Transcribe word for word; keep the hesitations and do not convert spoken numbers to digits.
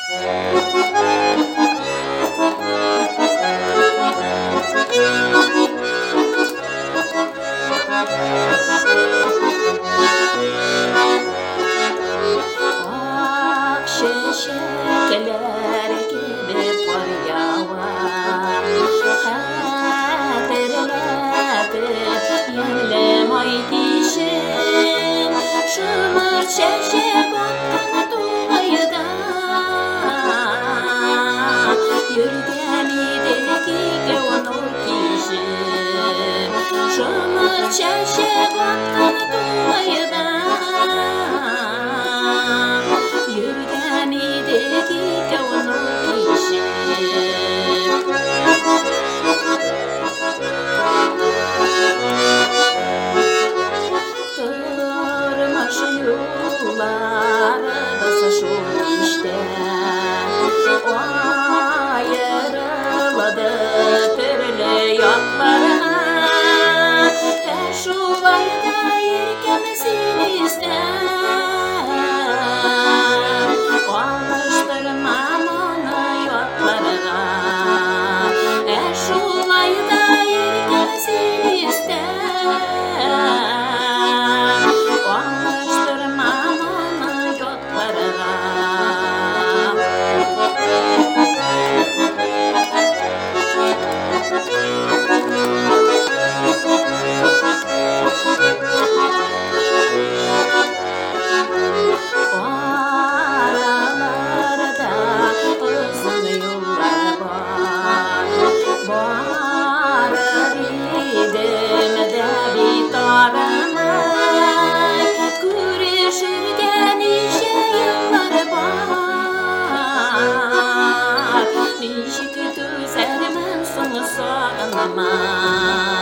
Şeşekeler gibi kar yağar, hatırlatıp yerlem ay dişim, şımır çeşek ottan tuğayda, yürgenideki gevnur kişim, şımır çeşek ottan tuğayda, yürgenideki gevnur kişim. Durmuş yollarımız şu işte, o ayrıldı türlü yollarına, her şu ayda yelkemizin ister, alıştırmam onu yollarına, her şu ayda yelkemizin ister, alıştırmam onu yollarına. O aralarda uzun yollar var, varır idim de bir taramay, görüşürken işe yıllar var, nişik düzermen sonu sağlamay.